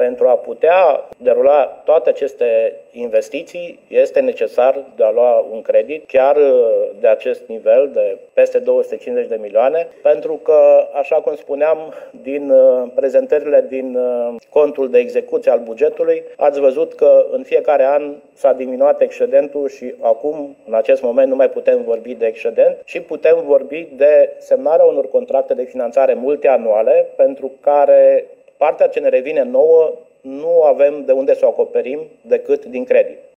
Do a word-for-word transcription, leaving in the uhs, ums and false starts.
Pentru a putea derula toate aceste investiții, este necesar de a lua un credit, chiar de acest nivel, de peste două sute cincizeci de milioane, pentru că, așa cum spuneam, din prezentările din contul de execuție al bugetului, ați văzut că în fiecare an s-a diminuat excedentul și acum, în acest moment, nu mai putem vorbi de excedent și putem vorbi de semnarea unor contracte de finanțare multianuale, pentru care partea ce ne revine nouă nu avem de unde să o acoperim decât din credit.